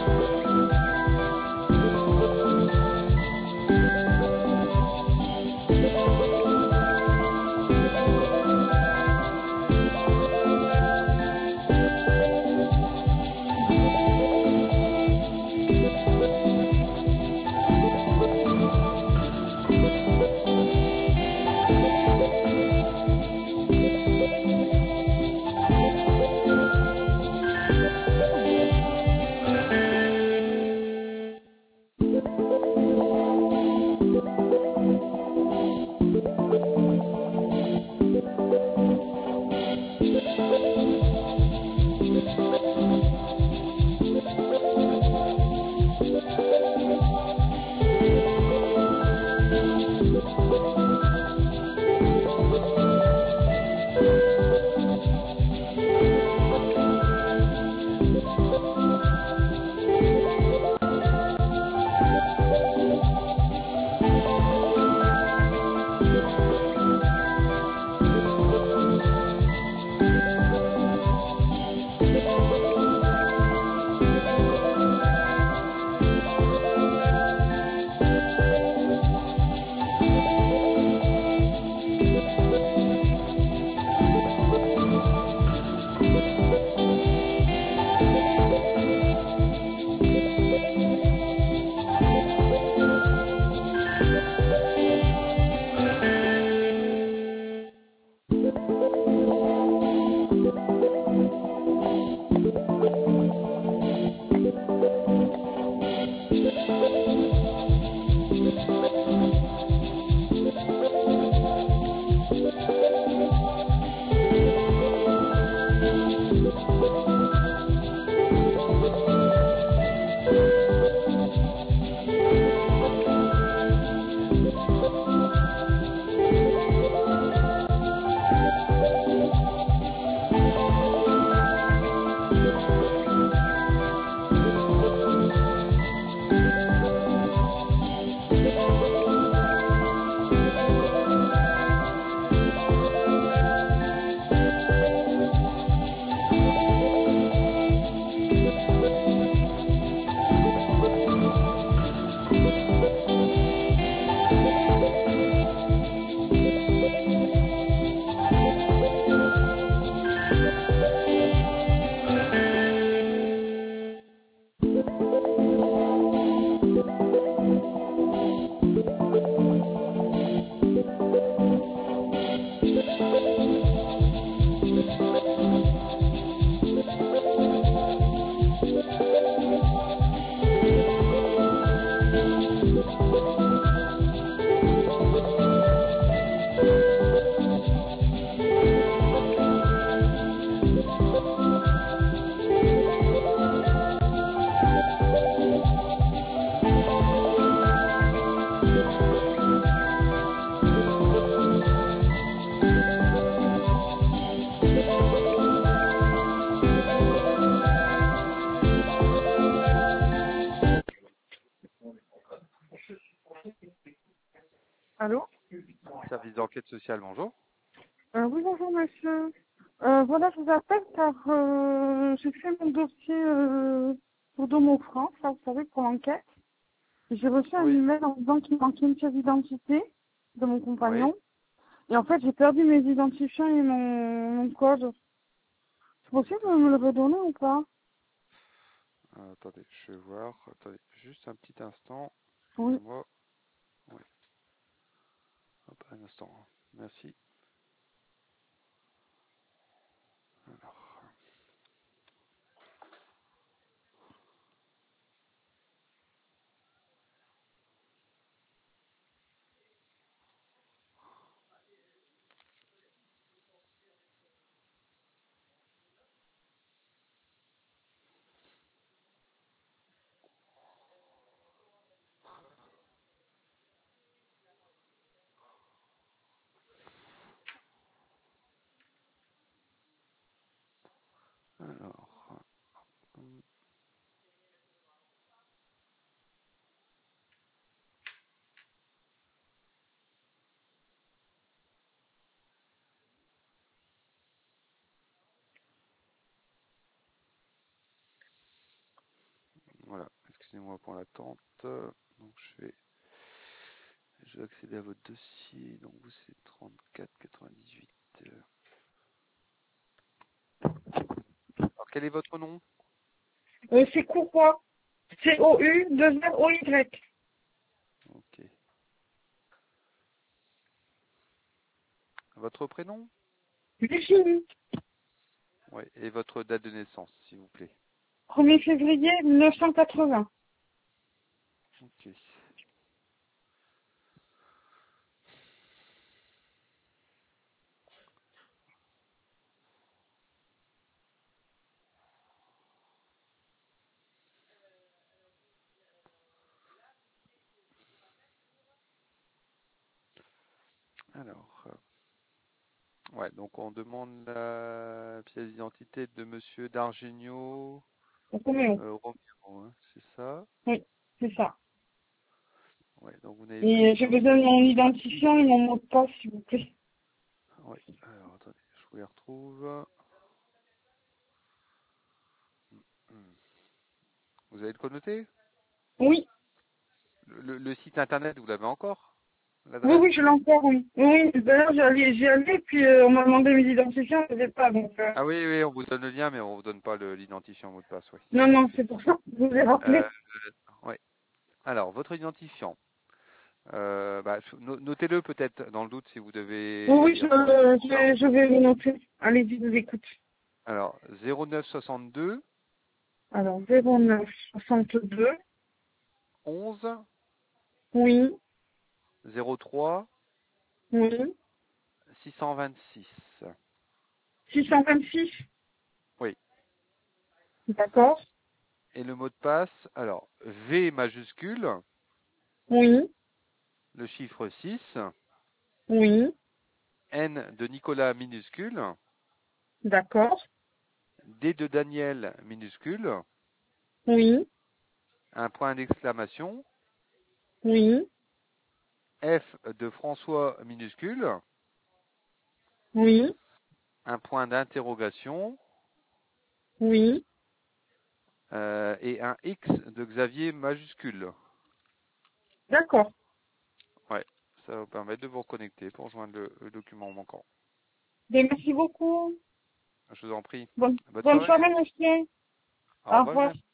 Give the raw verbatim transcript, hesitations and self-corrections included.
Allô? Service d'enquête sociale, bonjour. Euh, oui, bonjour monsieur. Euh, voilà, je vous appelle car euh, j'ai fait mon dossier euh, pour Domo France, là, vous savez, pour l'enquête. J'ai reçu un Oui, email en disant qu'il manquait une pièce d'identité de mon oui. compagnon. Et en fait, j'ai perdu mes identifiants et mon, mon code. C'est possible de me le redonner ou pas? Euh, attendez, je vais voir. Attendez, juste un petit instant. Oui. Excusez-moi. Oui, hop, un instant. Merci. Alors, excusez-moi pour l'attente. Donc je vais, je vais accéder à votre dossier. Donc vous c'est trente-quatre quatre-vingt-dix-huit. Alors quel est votre nom? Euh, c'est Courroy. C O U deux R O Y. Ok. Votre prénom? Virginie. Ouais. Et votre date de naissance, s'il vous plaît. premier février mille neuf cent quatre-vingts. Ok. Alors, euh, ouais, donc on demande la pièce d'identité de Monsieur Dargenio Donc, combien? euh, Romero, hein, c'est ça? Oui, c'est ça. Ouais, donc vous n'avez Et pris je vous aucun. donne mon identifiant et mon mot de passe, s'il vous plaît. Ouais, alors attendez, je vous les retrouve. Hmm. Vous avez le connoté? Oui, Le, le- le site internet, vous l'avez encore? oui, oui, L'adresse? je l'ai encore, oui. Oui, d'ailleurs, j'y allais, j'y allais, puis euh, on m'a demandé mes identifiants, je ne savais pas, donc... euh, Ah oui, oui, on vous donne le lien, mais on vous donne pas le- l'identifiant mot de passe, oui. Non, En non, effet. c'est pour ça que je vous ai Euh, rappelé. ouais. Alors, votre identifiant. Euh, bah, no- notez-le peut-être dans le doute si vous Oui, devez oui, y je, retourner euh, plus je, tard. vais, je vais vous noter. Allez-y, je vous écoute. Alors, zéro neuf soixante-deux Alors, zéro neuf soixante-deux, onze oui, zéro trois oui, six cent vingt-six. six cent vingt-six, Oui. d'accord, Et le mot de passe, alors, V majuscule, oui, le chiffre six, oui, N de Nicolas minuscule, d'accord, D de Daniel minuscule, oui, un point d'exclamation, oui, F de François minuscule, oui, un point d'interrogation oui, euh, et un X de Xavier majuscule. d'accord. Ouais, ça va vous permettre de vous reconnecter pour joindre le, le document manquant. Bien, merci beaucoup. Je vous en prie. Bonne, Bonne bonne soirée. soirée, monsieur. Au Au revoir, revoir. madame.